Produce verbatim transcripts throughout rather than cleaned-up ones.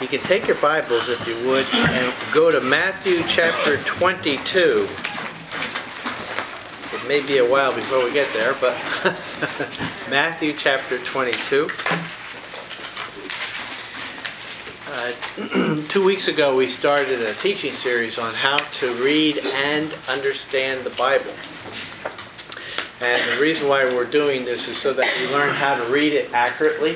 You can take your Bibles, if you would, and go to Matthew chapter twenty-two. It may be a while before we get there, but Matthew chapter twenty-two. Uh, two weeks ago, we started a teaching series on how to read and understand the Bible. And the reason why we're doing this is so that we learn how to read it accurately,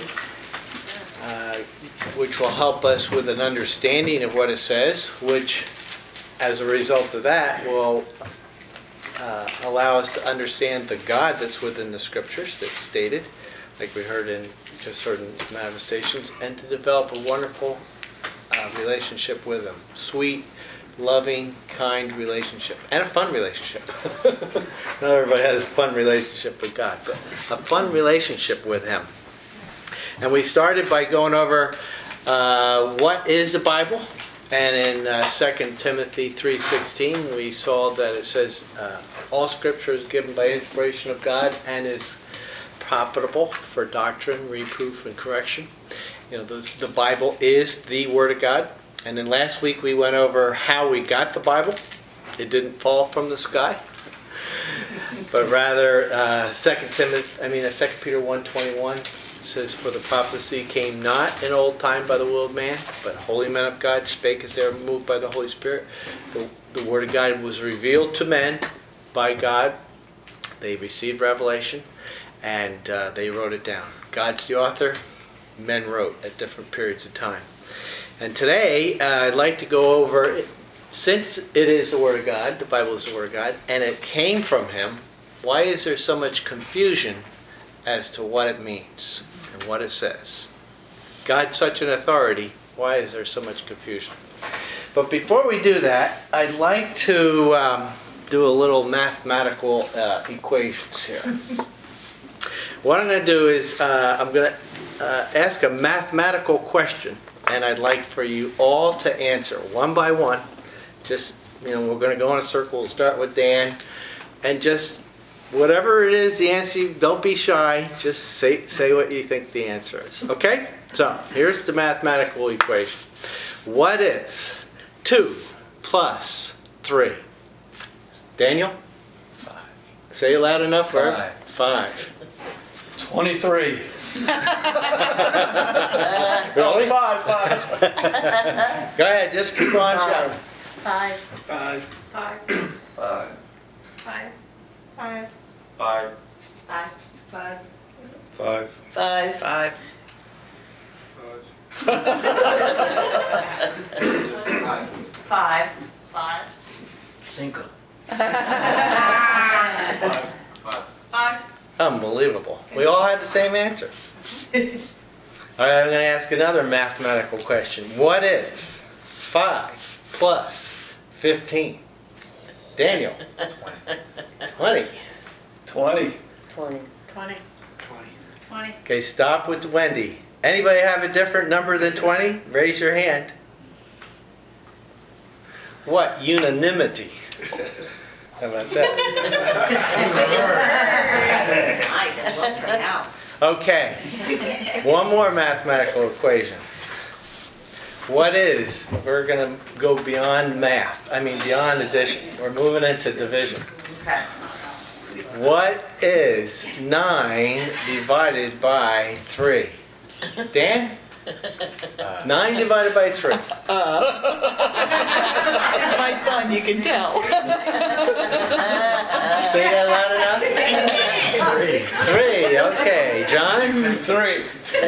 uh, which will help us with an understanding of what it says, which, as a result of that, will uh, allow us to understand the God that's within the Scriptures that's stated, like we heard in just heard in manifestations, and to develop a wonderful uh, relationship with Him. Sweet, loving, kind relationship. And a fun relationship. Not everybody has a fun relationship with God, but a fun relationship with Him. And we started by going over uh, what is the Bible. And in uh, Second Timothy three sixteen, we saw that it says, uh, all Scripture is given by inspiration of God and is profitable for doctrine, reproof, and correction. You know, the, the Bible is the Word of God. And then last week we went over how we got the Bible. It didn't fall from the sky, but rather uh, Second Timothy, I mean, uh, Second Peter one twenty-one says, "For the prophecy came not in old time by the will of man, but holy men of God spake as they were moved by the Holy Spirit." The, the Word of God was revealed to men by God. They received revelation, and uh, they wrote it down. God's the author. Men wrote at different periods of time. And today, uh, I'd like to go over, since it is the Word of God, the Bible is the Word of God, and it came from Him, why is there so much confusion as to what it means and what it says? God's such an authority, why is there so much confusion? But before we do that, I'd like to um, do a little mathematical uh, equations here. What I'm going to do is, uh, I'm going to uh, ask a mathematical question. And I'd like for you all to answer one by one. Just, you know, we're going to go in a circle. We'll start with Dan. And just, whatever it is, the answer, don't be shy. Just say say what you think the answer is. Okay? So, here's the mathematical equation. What is two plus three? Daniel? Five. Say it loud enough, right? Five. Five. twenty-three. Really? Five, five. Go ahead, just keep on shouting. Five. Five. Five. Five. Five. Five. Five. Five. Five. Five. Five. Five. Five. Five. Cinco. Five. Five. Five. Unbelievable. We all had the same answer. All right, I'm going to ask another mathematical question. What is five plus fifteen? Daniel. twenty. Twenty. Twenty. Twenty. Twenty. Okay, stop with Wendy. Anybody have a different number than twenty? Raise your hand. What? Unanimity. How about that? Nice. Well pronounced. Okay. One more mathematical equation. What is, we're going to go beyond math. I mean beyond addition. We're moving into division. Okay. What is nine divided by three? Dan? nine divided by three. That's my son, you can tell. Say that loud enough? Three. Three, okay. John? Three.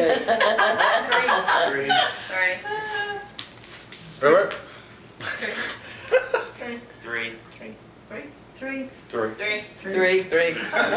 Three. Three. Robert? Three. Three. Three. Three. Three. Three. Three. Three. Three.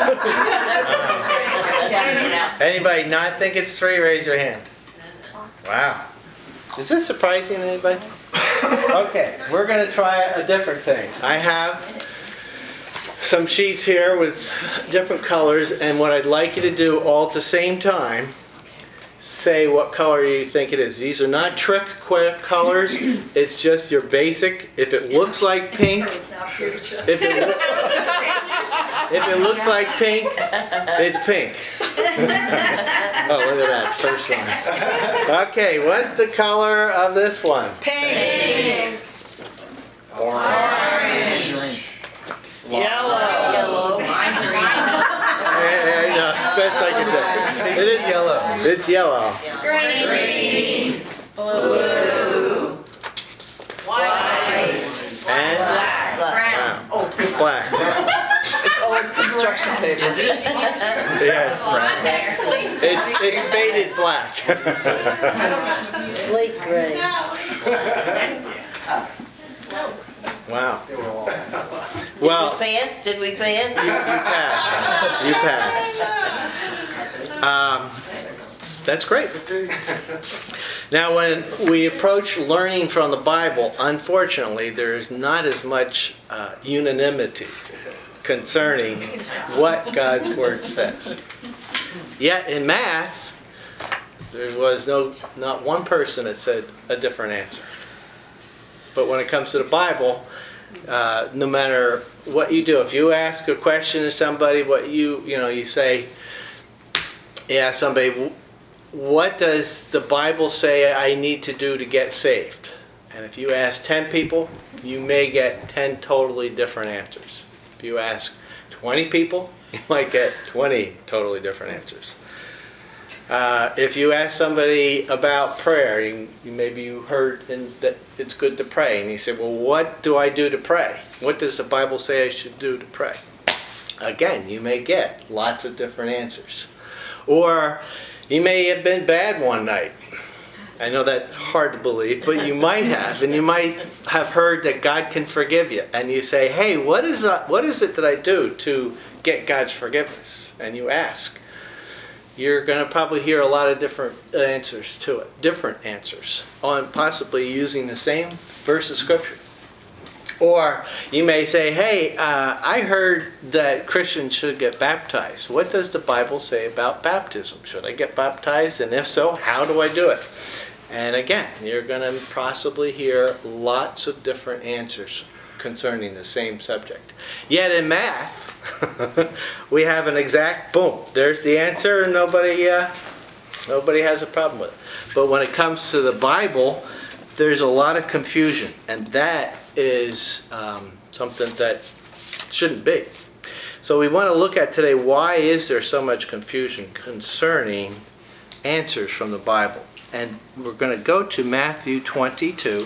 Anybody not think it's three? Raise your hand. Wow. Is this surprising to anybody? Okay, we're going to try a different thing. I have some sheets here with different colors, and what I'd like you to do all at the same time, say what color you think it is. These are not trick colors. It's just your basic. If it looks like pink, if it looks, if it looks like pink, it's pink. Oh, look at that first one. Okay, what's the color of this one? Pink. Orange. Yellow. Yellow. Mine's green. Yeah, yeah, no, best I can do. It is yellow. It's yellow. Green. Blue. White. And Black. Brown. Oh, black. It's old construction paper. Yes. It's it's faded black. Slate gray. Wow. Did we Well, pass? Did we you pass? passed. You passed. Um, that's great. Now, when we approach learning from the Bible, unfortunately, there's not as much uh, unanimity concerning what God's Word says. Yet in math, there was no not one person that said a different answer. But when it comes to the Bible, uh, no matter what you do, if you ask a question to somebody, what you you know you say, yeah, somebody, what does the Bible say I need to do to get saved? And if you ask ten people, you may get ten totally different answers. If you ask twenty people, you might get twenty totally different answers. Uh, if you ask somebody about prayer, you, you maybe you heard in, that it's good to pray, and you say, well, what do I do to pray? What does the Bible say I should do to pray? Again, you may get lots of different answers. Or you may have been bad one night. I know that's hard to believe, but you might have, and you might have heard that God can forgive you. And you say, hey, what is uh, what is it that I do to get God's forgiveness? And you ask. You're going to probably hear a lot of different answers to it, different answers, on possibly using the same verse of Scripture. Or you may say, hey, uh, I heard that Christians should get baptized. What does the Bible say about baptism? Should I get baptized? And if so, how do I do it? And again, you're going to possibly hear lots of different answers concerning the same subject. Yet in math, we have an exact boom. There's the answer, and nobody, uh, nobody has a problem with it. But when it comes to the Bible, there's a lot of confusion, and that is um, something that shouldn't be. So we want to look at today, why is there so much confusion concerning answers from the Bible? And we're going to go to Matthew twenty-two.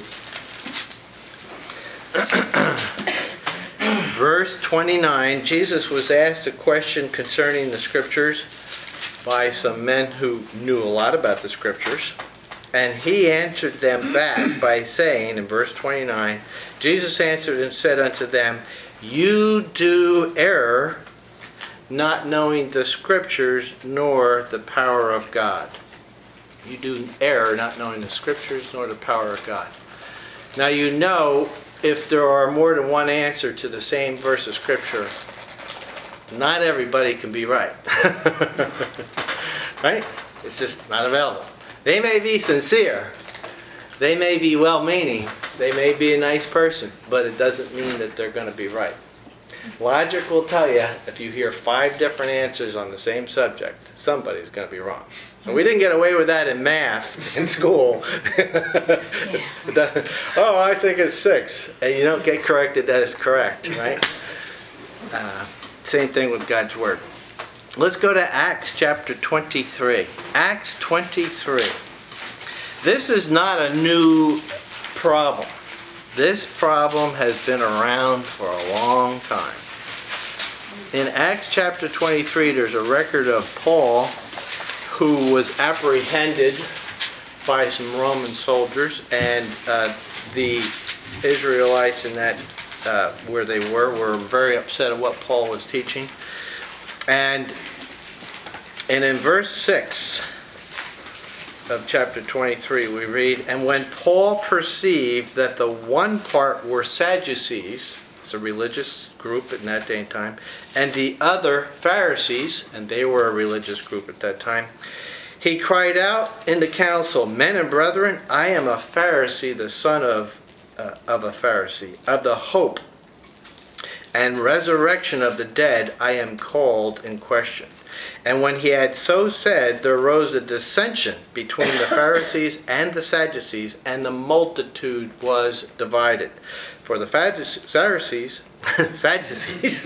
Verse twenty-nine, Jesus was asked a question concerning the Scriptures by some men who knew a lot about the Scriptures. And he answered them back by saying, in verse twenty-nine, Jesus answered and said unto them, you do err, not knowing the Scriptures nor the power of God. You do err, not knowing the Scriptures nor the power of God. Now you know, if there are more than one answer to the same verse of Scripture, not everybody can be right. Right? It's just not available. They may be sincere. They may be well-meaning. They may be a nice person, but it doesn't mean that they're going to be right. Logic will tell you, if you hear five different answers on the same subject, somebody's going to be wrong. And we didn't get away with that in math in school. Oh, I think it's six. And you don't get corrected that it's correct, right? Uh, same thing with God's Word. Let's go to Acts chapter twenty-three. Acts twenty-three. This is not a new problem. This problem has been around for a long time. In Acts chapter twenty-three, there's a record of Paul, who was apprehended by some Roman soldiers, and uh, the Israelites in that uh, where they were were very upset at what Paul was teaching. And and in verse six of chapter twenty-three, we read, and when Paul perceived that the one part were Sadducees, it's a religious group in that day and time, and the other Pharisees, and they were a religious group at that time, he cried out in the council, men and brethren, I am a Pharisee, the son of uh, of a Pharisee, of the hope and resurrection of the dead I am called in question. And when he had so said, there arose a dissension between the Pharisees and the Sadducees, and the multitude was divided. For the Pharisees, Sadducees,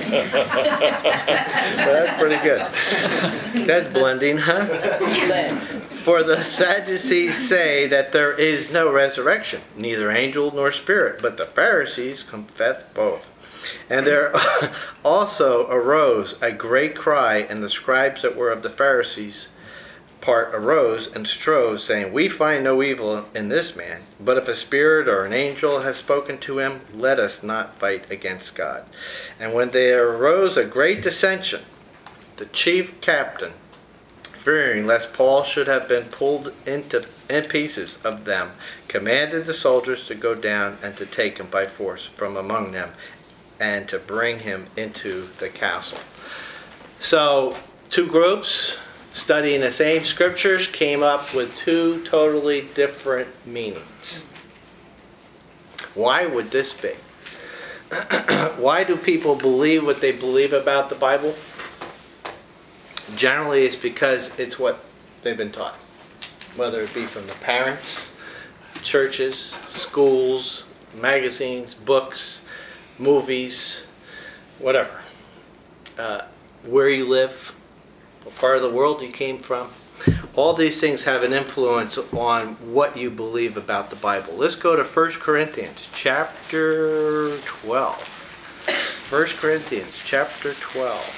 that's pretty good. That's blending, huh? For the Sadducees say that there is no resurrection, neither angel nor spirit, but the Pharisees confess both. And there also arose a great cry, and the scribes that were of the Pharisees' part arose and strove, saying, We find no evil in this man, but if a spirit or an angel has spoken to him, let us not fight against God. And when there arose a great dissension, the chief captain, fearing lest Paul should have been pulled into in pieces of them, commanded the soldiers to go down and to take him by force from among them, and to bring him into the castle. So, two groups studying the same scriptures came up with two totally different meanings. Why would this be? Why do people believe what they believe about the Bible? Generally, it's because it's what they've been taught, whether it be from the parents, churches, schools, magazines, books, movies, whatever. Uh, where you live, what part of the world you came from. All these things have an influence on what you believe about the Bible. Let's go to First Corinthians chapter twelve. First Corinthians chapter twelve.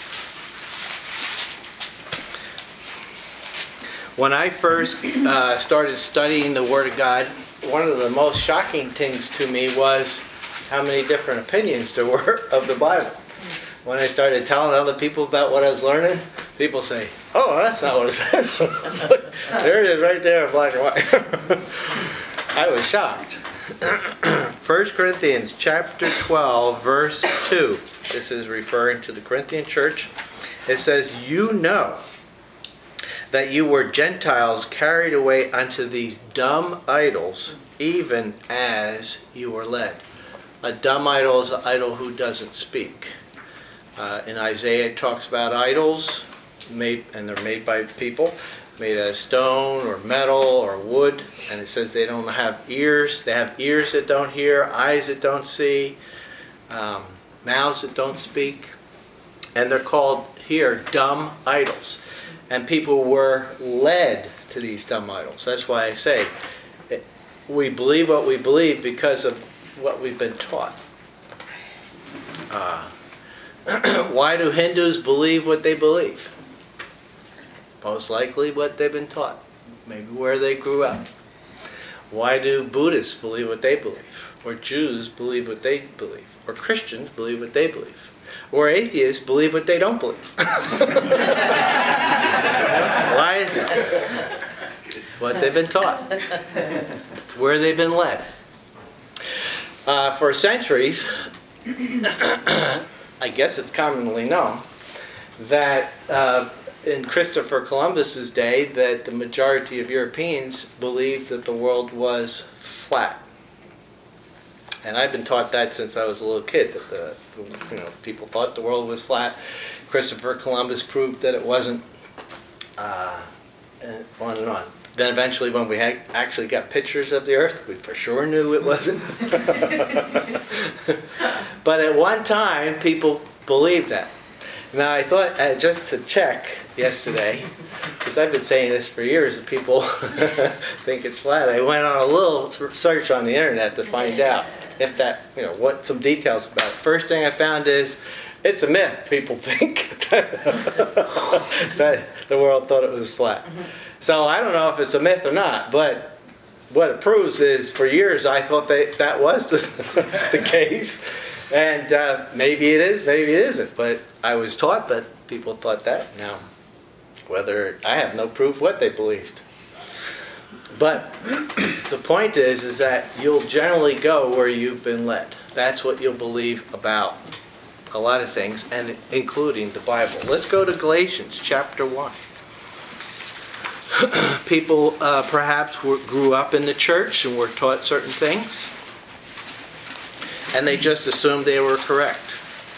When I first uh, started studying the Word of God, one of the most shocking things to me was how many different opinions there were of the Bible. When I started telling other people about what I was learning, people say, oh, that's not what it says. There it is right there in black and white. I was shocked. First Corinthians chapter twelve, verse two. This is referring to the Corinthian church. It says, you know that you were Gentiles carried away unto these dumb idols, even as you were led. A dumb idol is an idol who doesn't speak. Uh, in Isaiah it talks about idols, made, and they're made by people, made out of stone or metal or wood, and it says they don't have ears. They have ears that don't hear, eyes that don't see, um, mouths that don't speak, and they're called here dumb idols. And people were led to these dumb idols. That's why I say it, we believe what we believe because of what we've been taught. Uh, why do Hindus believe what they believe? Most likely what they've been taught. Maybe where they grew up. Why do Buddhists believe what they believe? Or Jews believe what they believe? Or Christians believe what they believe? Or atheists believe what they don't believe? Why is it? It's what they've been taught. It's where they've been led. Uh, for centuries, I guess it's commonly known that uh, in Christopher Columbus's day that the majority of Europeans believed that the world was flat. And I've been taught that since I was a little kid, that the, you know, people thought the world was flat. Christopher Columbus proved that it wasn't, uh, and on and on. Then eventually when we had actually got pictures of the Earth, we for sure knew it wasn't. But at one time, people believed that. Now I thought, uh, just to check yesterday, because I've been saying this for years, that people think it's flat, I went on a little search on the internet to find out if that, you know, what some details about it. First thing I found is, it's a myth. People think that, that the world thought it was flat. So I don't know if it's a myth or not, but what it proves is for years I thought that that was the, the case. And uh, maybe it is, maybe it isn't. But I was taught that people thought that. Now, whether, I have no proof what they believed. But the point is, is that you'll generally go where you've been led. That's what you'll believe about a lot of things, and including the Bible. Let's go to Galatians chapter one. People uh, perhaps were, grew up in the church and were taught certain things, and they just assumed they were correct.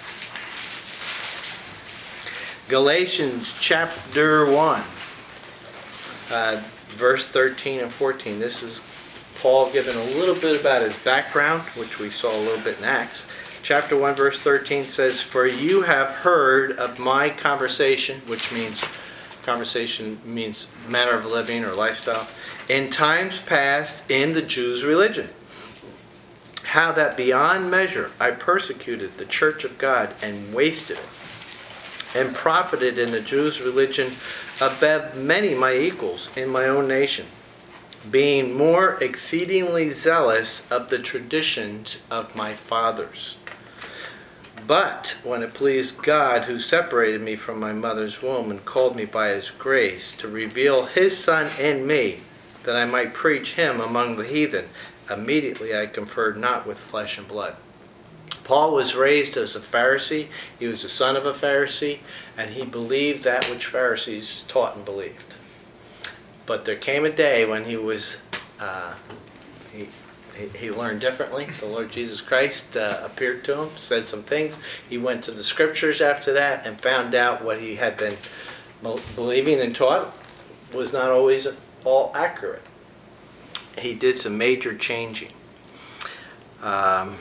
Galatians chapter one, uh, verse thirteen and fourteen. This is Paul giving a little bit about his background, which we saw a little bit in Acts. Chapter one, verse thirteen says, "For you have heard of my conversation," which means conversation means manner of living or lifestyle, "in times past in the Jews' religion, how that beyond measure I persecuted the church of God and wasted it, and profited in the Jews' religion above many my equals in my own nation, being more exceedingly zealous of the traditions of my fathers. But when it pleased God, who separated me from my mother's womb and called me by his grace to reveal his Son in me, that I might preach him among the heathen, immediately I conferred not with flesh and blood." Paul was raised as a Pharisee. He was the son of a Pharisee, and he believed that which Pharisees taught and believed. But there came a day when he was uh, he, he learned differently. The Lord Jesus Christ uh, appeared to him, said some things. He went to the scriptures after that and found out what he had been believing and taught was not always all accurate. He did some major changing. Um,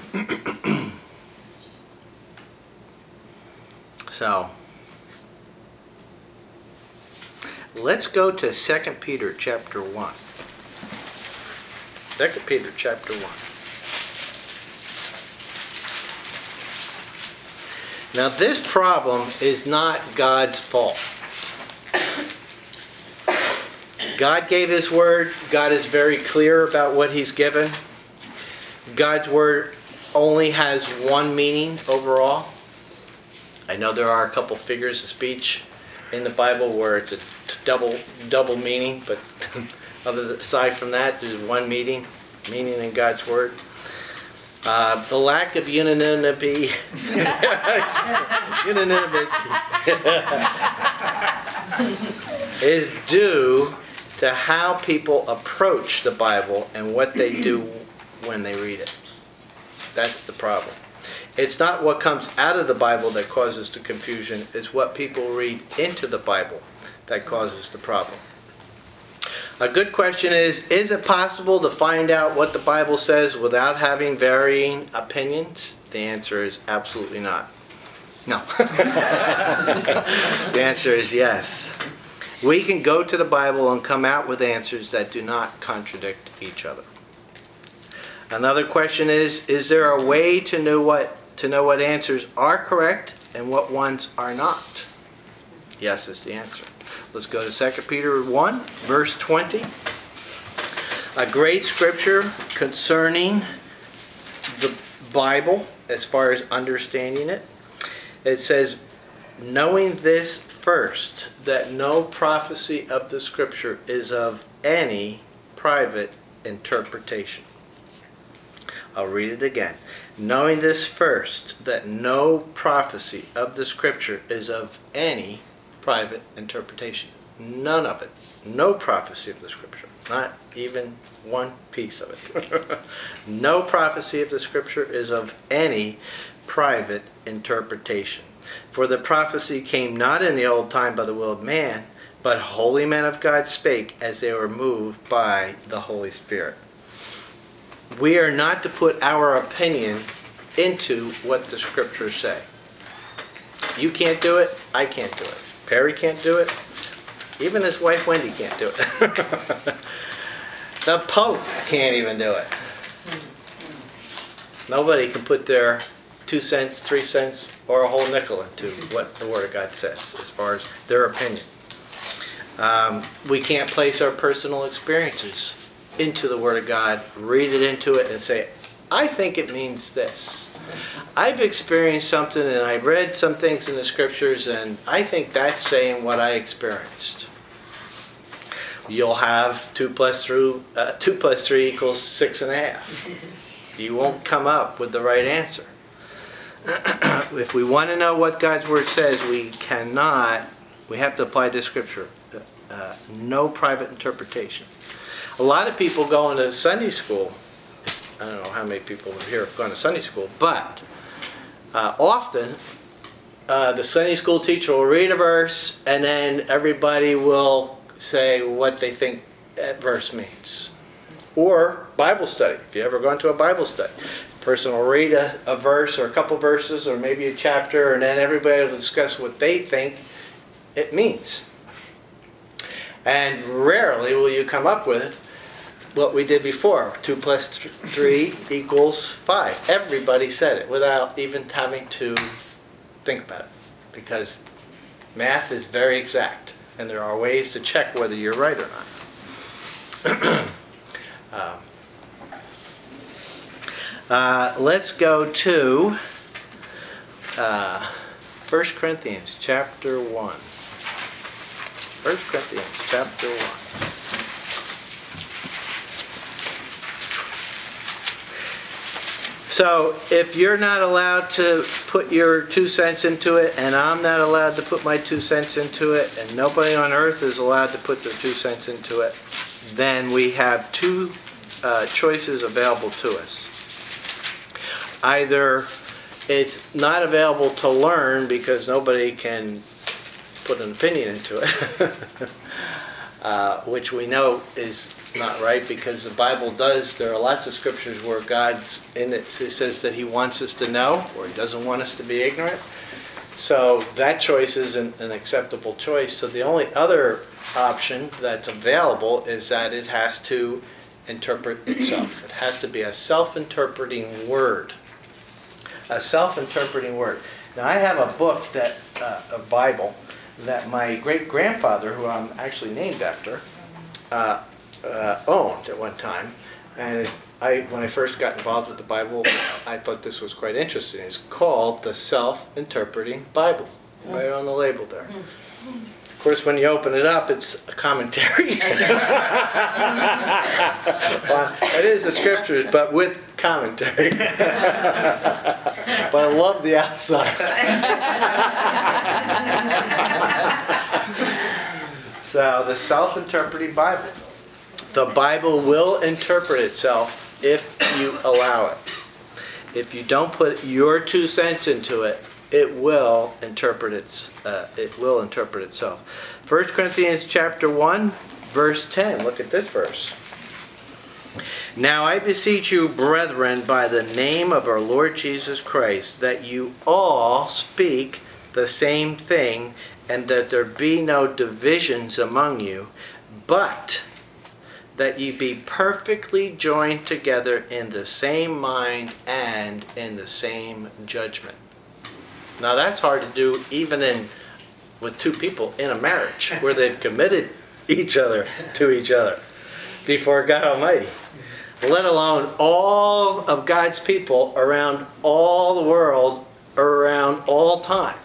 so, let's go to Second Peter chapter one. Second Peter chapter one. Now this problem is not God's fault. God gave his word. God is very clear about what he's given. God's word only has one meaning overall. I know there are a couple figures of speech in the Bible where it's a double double meaning, but other aside from that, there's one meaning, meaning in God's word. Uh, the lack of unanimity, unanimity is due to how people approach the Bible and what they do when they read it. That's the problem. It's not what comes out of the Bible that causes the confusion. It's what people read into the Bible that causes the problem. A good question is, is it possible to find out what the Bible says without having varying opinions? The answer is absolutely not. No. The answer is yes. We can go to the Bible and come out with answers that do not contradict each other. Another question is, is there a way to know what to know what answers are correct and what ones are not? Yes is the answer. Let's go to Second Peter one, verse twenty. A great scripture concerning the Bible as far as understanding it. It says, "Knowing this first, that no prophecy of the scripture is of any private interpretation." I'll read it again. "Knowing this first, that no prophecy of the scripture is of any private interpretation." None of it. No prophecy of the scripture. Not even one piece of it. No prophecy of the scripture is of any private interpretation. "For the prophecy came not in the old time by the will of man, but holy men of God spake as they were moved by the Holy Spirit." We are not to put our opinion into what the scriptures say. You can't do it. I can't do it. Perry can't do it. Even his wife Wendy can't do it. The Pope can't even do it. Nobody can put their two cents, three cents, or a whole nickel into what the Word of God says as far as their opinion. Um, we can't place our personal experiences into the Word of God, read it into it, and say, I think it means this. I've experienced something and I read some things in the scriptures and I think that's saying what I experienced. You'll have two plus three, uh, two plus three equals six and a half. You won't come up with the right answer. If we want to know what God's Word says, we cannot, we have to apply this scripture. Uh, no private interpretation. A lot of people go into Sunday school. I don't know how many people here have gone to Sunday school, but uh, often uh, the Sunday school teacher will read a verse, and then everybody will say what they think that verse means. Or Bible study. If you ever gone to a Bible study, a person will read a, a verse or a couple verses or maybe a chapter, and then everybody will discuss what they think it means. And rarely will you come up with what we did before. Two plus th- three equals five. Everybody said it without even having to think about it. Because math is very exact. And there are ways to check whether you're right or not. um, uh, let's go to uh, First Corinthians chapter one. First Corinthians chapter one. So if you're not allowed to put your two cents into it, and I'm not allowed to put my two cents into it, and nobody on earth is allowed to put their two cents into it, then we have two uh, choices available to us. Either it's not available to learn because nobody can put an opinion into it, uh, which we know is not right, because the Bible does, there are lots of scriptures where God's in it, it says that he wants us to know, or he doesn't want us to be ignorant. So that choice isn't an acceptable choice. So the only other option that's available is that it has to interpret itself. It has to be a self-interpreting word. A self-interpreting word. Now I have a book, that uh, a Bible, that my great-grandfather, who I'm actually named after, uh, uh, owned at one time. And I, when I first got involved with the Bible, I thought this was quite interesting. It's called the Self-Interpreting Bible, right on the label there. Of course, when you open it up, it's a commentary. Well, it is the scriptures, but with commentary. But I love the outside. So, the Self-Interpreting Bible. The Bible will interpret itself if you allow it. If you don't put your two cents into it, it will interpret its. Uh, it will interpret itself. First Corinthians chapter one, verse ten. Look at this verse. Now I beseech you, brethren, by the name of our Lord Jesus Christ, that you all speak the same thing, and that there be no divisions among you, but that ye be perfectly joined together in the same mind and in the same judgment. Now that's hard to do even in with two people in a marriage where they've committed each other to each other before God Almighty. Let alone all of God's people around all the world, around all time.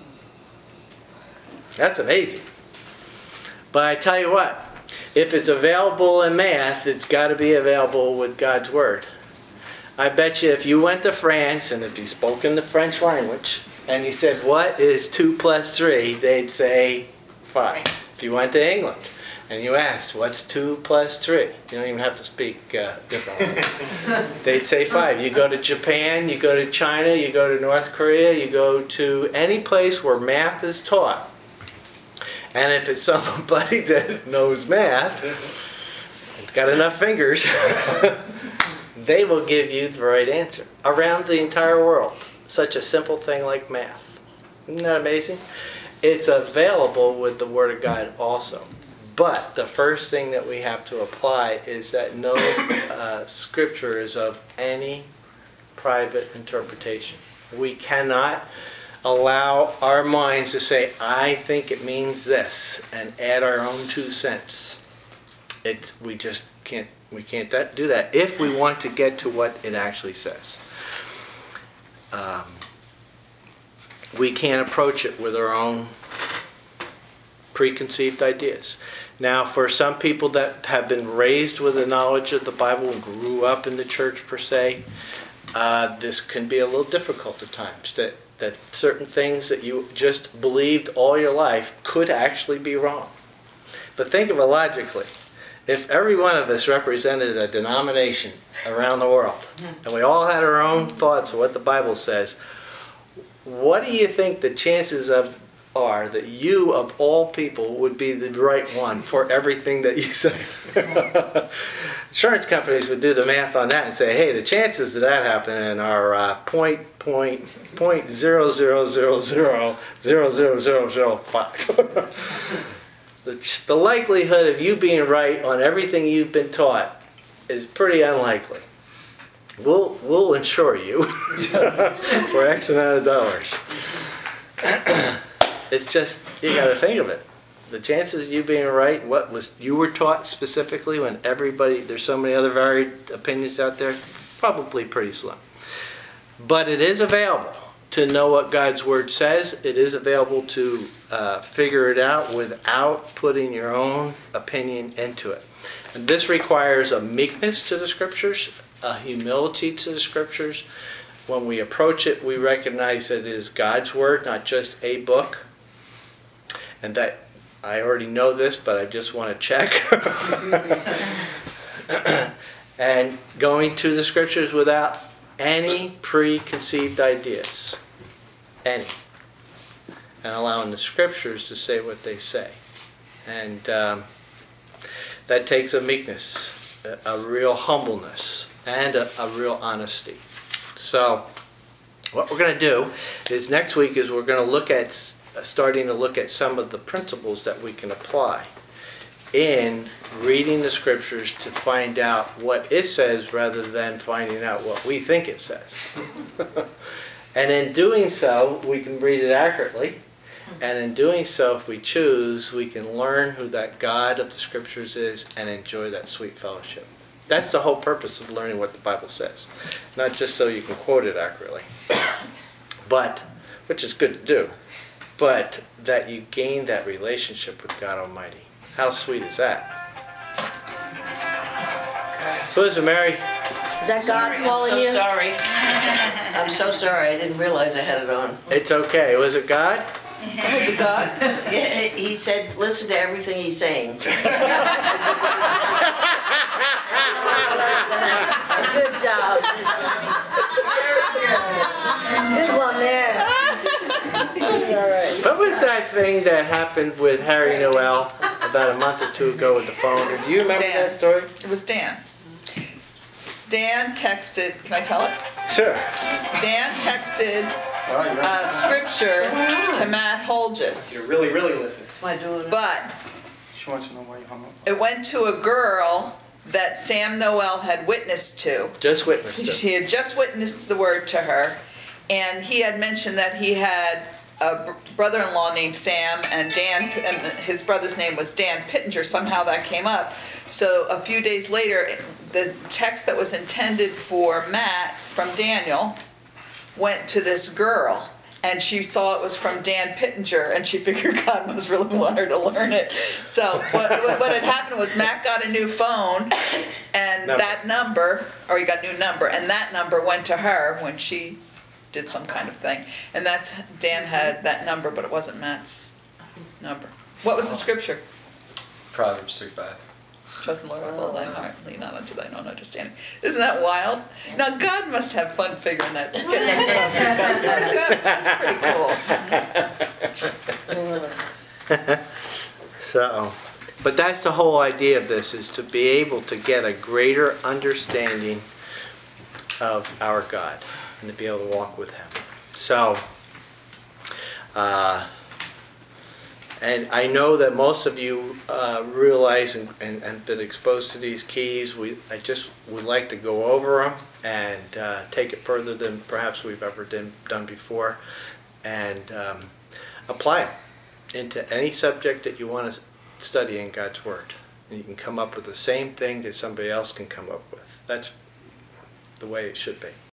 That's amazing. But I tell you what, if it's available in math, it's got to be available with God's Word. I bet you if you went to France and if you spoke in the French language and you said, what is two plus three? They'd say five. If you went to England and you asked, what's two plus three? You don't even have to speak uh, differently. They'd say five. You go to Japan, you go to China, you go to North Korea, you go to any place where math is taught. And if it's somebody that knows math, it's got enough fingers, they will give you the right answer around the entire world. Such a simple thing like math. Isn't that amazing? It's available with the Word of God also. But the first thing that we have to apply is that no uh, scripture is of any private interpretation. We cannot allow our minds to say, I think it means this, and add our own two cents. It's, we just can't, we can't that, do that if we want to get to what it actually says. Um, we can't approach it with our own preconceived ideas. Now, for some people that have been raised with the knowledge of the Bible and grew up in the church per se, uh, this can be a little difficult at times. That that certain things that you just believed all your life could actually be wrong. But think of it logically. If every one of us represented a denomination around the world, and we all had our own thoughts of what the Bible says, what do you think the chances of are that you, of all people, would be the right one for everything that you say? Insurance companies would do the math on that and say, hey, the chances of that happening are uh, point, point, point zero zero zero zero zero zero zero zero five. the, the likelihood of you being right on everything you've been taught is pretty unlikely. We'll, we'll insure you for X amount of dollars. It's just, you got to think of it. The chances of you being right, what was you were taught specifically when everybody, there's so many other varied opinions out there, probably pretty slim. But it is available to know what God's Word says. It is available to uh, figure it out without putting your own opinion into it. And this requires a meekness to the Scriptures, a humility to the Scriptures. When we approach it, we recognize that it is God's Word, not just a book. And that, I already know this, but I just want to check. And going to the Scriptures without any preconceived ideas. Any. And allowing the Scriptures to say what they say. And um, that takes a meekness, a, a real humbleness, and a, a real honesty. So, what we're going to do is next week is we're going to look at starting to look at some of the principles that we can apply in reading the Scriptures to find out what it says rather than finding out what we think it says. And in doing so, we can read it accurately. And in doing so, if we choose, we can learn who that God of the Scriptures is and enjoy that sweet fellowship. That's the whole purpose of learning what the Bible says. Not just so you can quote it accurately, but, which is good to do, but that you gain that relationship with God Almighty. How sweet is that? Who is it, Mary? Is that God calling I'm you? so sorry. I'm so sorry, I didn't realize I had it on. It's okay. Was it God? Was it God? Yeah, he said, listen to everything he's saying. Good job. Good one there. All right. What was that thing that happened with Harry Noel about a month or two ago with the phone? Do you remember Dan. that story? It was Dan. Dan texted, can I tell it? Sure. Dan texted uh, scripture to Matt Holgis, You're really, really listening. That's my daughter. but She wants to know why you hung up. it went to a girl that Sam Noel had witnessed to. Just witnessed it. He had just witnessed the word to her, and he had mentioned that he had a br- brother-in-law named Sam, and Dan, and his brother's name was Dan Pittenger. Somehow that came up. So a few days later, the text that was intended for Matt from Daniel went to this girl, and she saw it was from Dan Pittenger, and she figured God must really want her to learn it. So what, what, what had happened was Matt got a new phone, and Number. that number, or he got a new number, and that number went to her when she did some kind of thing. And that's, Dan had that number, but it wasn't Matt's number. What was the scripture? Proverbs three five. Trust in the Lord with all thine heart, lean not unto thine own understanding. Isn't that wild? Now God must have fun figuring that, getting that stuff together. That's pretty cool. So, but that's the whole idea of this, is to be able to get a greater understanding of our God and to be able to walk with Him. So, uh, and I know that most of you uh, realize and, and, and been exposed to these keys. We, I just would like to go over them and uh, take it further than perhaps we've ever done, done before, and um, apply them into any subject that you want to study in God's Word. And you can come up with the same thing that somebody else can come up with. That's the way it should be.